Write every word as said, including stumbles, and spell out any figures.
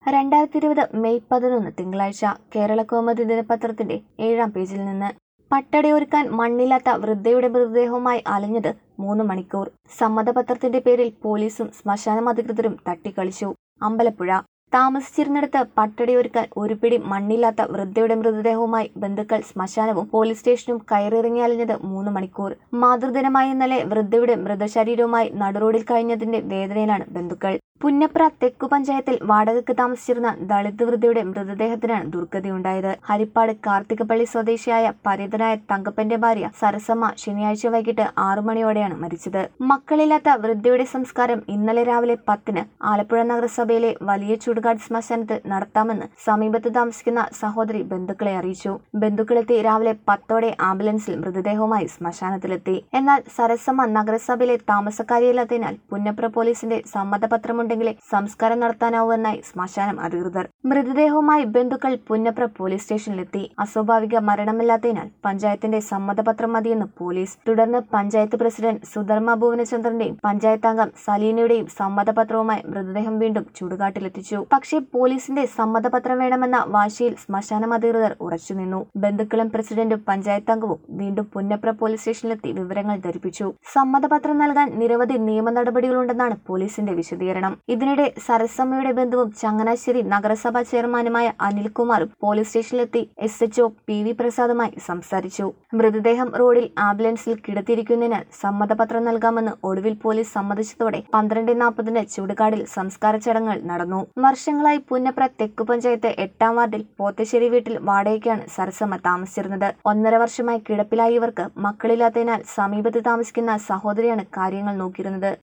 രണ്ടായിരത്തി ഇരുപത് മെയ് പതിനൊന്ന് തിങ്കളാഴ്ച കേരളകൗമുദി ദിനപത്രത്തിന്റെ ഏഴാം പേജിൽ നിന്ന് പട്ടടയൊരുക്കാൻ മണ്ണില്ലാത്ത വൃദ്ധയുടെ മൃതദേഹവുമായി അലഞ്ഞത് മൂന്ന് മണിക്കൂർ. സമ്മതപത്രത്തിന്റെ പേരിൽ പോലീസും ശ്മശാനം അധികൃതരും തട്ടിക്കളിച്ചു. അമ്പലപ്പുഴ താമസിച്ചിരുന്നിടത്ത് പട്ടടയൊരുക്കാൻ ഒരു പിടി മണ്ണില്ലാത്ത വൃദ്ധയുടെ മൃതദേഹവുമായി ബന്ധുക്കൾ ശ്മശാനവും പോലീസ് സ്റ്റേഷനും കയറിയിറങ്ങി അലഞ്ഞത് മൂന്ന് മണിക്കൂർ. മാതൃദിനമായ ഇന്നലെ വൃദ്ധയുടെ മൃതശരീരവുമായി നടുറോഡിൽ കഴിഞ്ഞതിന്റെ വേദനയിലാണ് ബന്ധുക്കൾ. പുന്നപ്ര തെക്കു പഞ്ചായത്തിൽ വാടകയ്ക്ക് താമസിച്ചിരുന്ന ദളിത് വൃദ്ധയുടെ മൃതദേഹത്തിനാണ് ദുർഗതിയുണ്ടായത്. ഹരിപ്പാട് കാർത്തികപ്പള്ളി സ്വദേശിയായ പരേതനായ തങ്കപ്പന്റെ ഭാര്യ സരസമ്മ ശനിയാഴ്ച വൈകിട്ട് ആറു മണിയോടെയാണ് മരിച്ചത്. മക്കളില്ലാത്ത വൃദ്ധയുടെ സംസ്കാരം ഇന്നലെ രാവിലെ പത്തിന് ആലപ്പുഴ നഗരസഭയിലെ വലിയ ചുടുകാട് ശ്മശാനത്തിൽ നടത്താമെന്ന് സമീപത്ത് താമസിക്കുന്ന സഹോദരി ബന്ധുക്കളെ അറിയിച്ചു. ബന്ധുക്കളെത്തി രാവിലെ പത്തോടെ ആംബുലൻസിൽ മൃതദേഹവുമായി ശ്മശാനത്തിലെത്തി. എന്നാൽ സരസമ്മ നഗരസഭയിലെ താമസക്കാരിയല്ലാത്തതിനാൽ പുന്നപ്ര പോലീസിന്റെ സമ്മതപത്രമുണ്ട് െങ്കിലേ സംസ്കാരം നടത്താനാവൂവെന്നായി ശ്മശാനം അധികൃതർ. മൃതദേഹവുമായി ബന്ധുക്കൾ പുന്നപ്ര പോലീസ് സ്റ്റേഷനിലെത്തി. അസ്വാഭാവിക മരണമില്ലാത്തതിനാൽ പഞ്ചായത്തിന്റെ സമ്മതപത്രം മതിയെന്ന് പോലീസ്. തുടർന്ന് പഞ്ചായത്ത് പ്രസിഡന്റ് സുധർമ്മ ഭുവനചന്ദ്രന്റെയും പഞ്ചായത്ത് അംഗം സലീനയുടെയും സമ്മതപത്രവുമായി മൃതദേഹം വീണ്ടും ചുടുകാട്ടിലെത്തിച്ചു. പക്ഷേ പോലീസിന്റെ സമ്മതപത്രം വേണമെന്ന വാശിയിൽ ശ്മശാനം അധികൃതർ ഉറച്ചുനിന്നു. ബന്ധുക്കളും പ്രസിഡന്റും പഞ്ചായത്ത് അംഗവും വീണ്ടും പുന്നപ്ര പോലീസ് സ്റ്റേഷനിലെത്തി വിവരങ്ങൾ ധരിപ്പിച്ചു. സമ്മതപത്രം നൽകാൻ നിരവധി നിയമ നടപടികളുണ്ടെന്നാണ് പോലീസിന്റെ വിശദീകരണം. ഇതിനിടെ സരസമ്മയുടെ ബന്ധുവും ചങ്ങനാശ്ശേരി നഗരസഭാ ചെയർമാനുമായ അനിൽകുമാറും പോലീസ് സ്റ്റേഷനിലെത്തി S H O P V പ്രസാദുമായി സംസാരിച്ചു. മൃതദേഹം റോഡിൽ ആംബുലൻസിൽ കിടത്തിയിരിക്കുന്നതിനാൽ സമ്മതപത്രം നൽകാമെന്ന് ഒടുവിൽ പോലീസ് സമ്മതിച്ചതോടെ പന്ത്രണ്ട് നാൽപ്പതിന് ചുടുകാടിൽ സംസ്കാര ചടങ്ങുകൾ നടന്നു. വർഷങ്ങളായി പുന്നപ്ര തെക്കു പഞ്ചായത്ത് എട്ടാം വാർഡിൽ പോത്തശ്ശേരി വീട്ടിൽ വാടകയ്ക്കാണ് സരസമ്മ താമസിച്ചിരുന്നത്. ഒന്നര വർഷമായി കിടപ്പിലായ ഇവർക്ക് മക്കളില്ലാത്തതിനാൽ സമീപത്ത് താമസിക്കുന്ന സഹോദരിയാണ് കാര്യങ്ങൾ നോക്കിയിരുന്നത്.